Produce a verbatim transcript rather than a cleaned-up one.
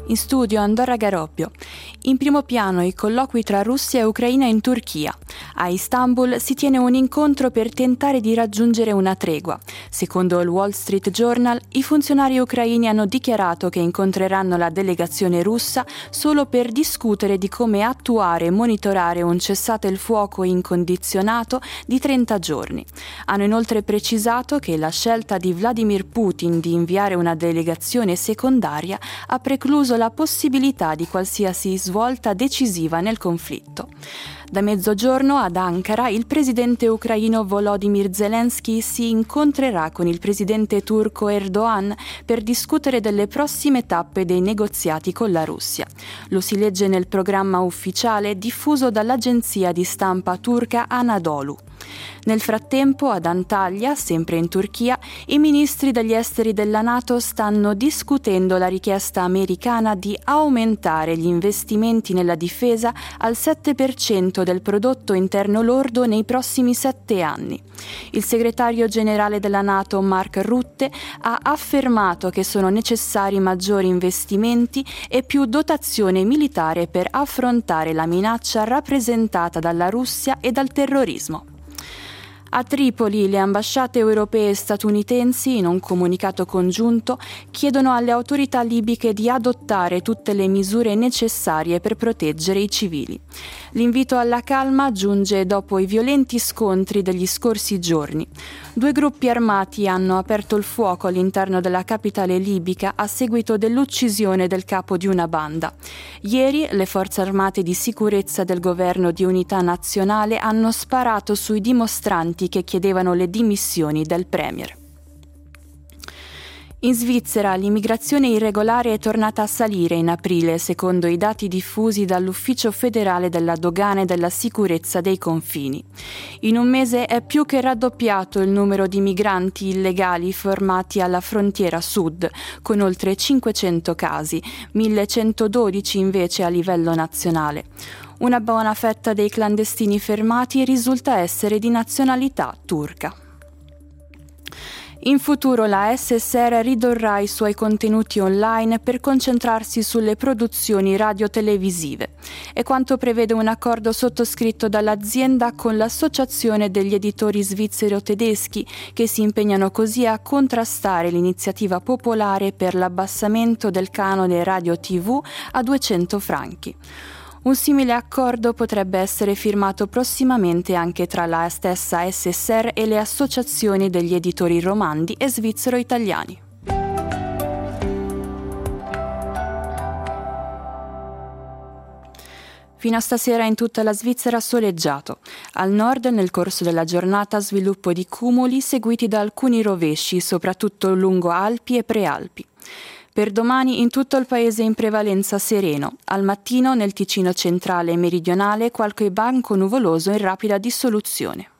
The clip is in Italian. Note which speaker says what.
Speaker 1: In studio Andorra Garobbio. In primo piano i colloqui tra Russia e Ucraina in Turchia. A Istanbul si tiene un incontro per tentare di raggiungere una tregua. Secondo il Wall Street Journal, i funzionari ucraini hanno dichiarato che incontreranno la delegazione russa solo per discutere di come attuare e monitorare un cessate il fuoco incondizionato di trenta giorni. Hanno inoltre precisato che la scelta di Vladimir Putin di inviare una delegazione secondaria ha precluso la possibilità di qualsiasi svolta decisiva nel conflitto. Da mezzogiorno ad Ankara il presidente ucraino Volodymyr Zelensky si incontrerà con il presidente turco Erdogan per discutere delle prossime tappe dei negoziati con la Russia. Lo si legge nel programma ufficiale diffuso dall'agenzia di stampa turca Anadolu. Nel frattempo, ad Antalya, sempre in Turchia, i ministri degli esteri della NATO stanno discutendo la richiesta americana di aumentare gli investimenti nella difesa al sette per cento del prodotto interno lordo nei prossimi sette anni. Il segretario generale della NATO, Mark Rutte, ha affermato che sono necessari maggiori investimenti e più dotazione militare per affrontare la minaccia rappresentata dalla Russia e dal terrorismo. A Tripoli le ambasciate europee e statunitensi, in un comunicato congiunto, chiedono alle autorità libiche di adottare tutte le misure necessarie per proteggere i civili. L'invito alla calma giunge dopo i violenti scontri degli scorsi giorni. Due gruppi armati hanno aperto il fuoco all'interno della capitale libica a seguito dell'uccisione del capo di una banda. Ieri le forze armate di sicurezza del governo di unità nazionale hanno sparato sui dimostranti che chiedevano le dimissioni del premier. In Svizzera l'immigrazione irregolare è tornata a salire in aprile, secondo i dati diffusi dall'Ufficio federale della dogana e della sicurezza dei confini. In un mese è più che raddoppiato il numero di migranti illegali fermati alla frontiera sud, con oltre cinquecento casi, millecentododici invece a livello nazionale. Una buona fetta dei clandestini fermati risulta essere di nazionalità turca. In futuro la S S R ridurrà i suoi contenuti online per concentrarsi sulle produzioni radio-televisive. È quanto prevede un accordo sottoscritto dall'azienda con l'Associazione degli editori svizzero-tedeschi, che si impegnano così a contrastare l'iniziativa popolare per l'abbassamento del canone radio-tivù a duecento franchi. Un simile accordo potrebbe essere firmato prossimamente anche tra la stessa S S R e le associazioni degli editori romandi e svizzero-italiani. Fino a stasera in tutta la Svizzera soleggiato. Al nord, nel corso della giornata, sviluppo di cumuli seguiti da alcuni rovesci, soprattutto lungo Alpi e Prealpi. Per domani in tutto il paese in prevalenza sereno. Al mattino nel Ticino centrale e meridionale qualche banco nuvoloso in rapida dissoluzione.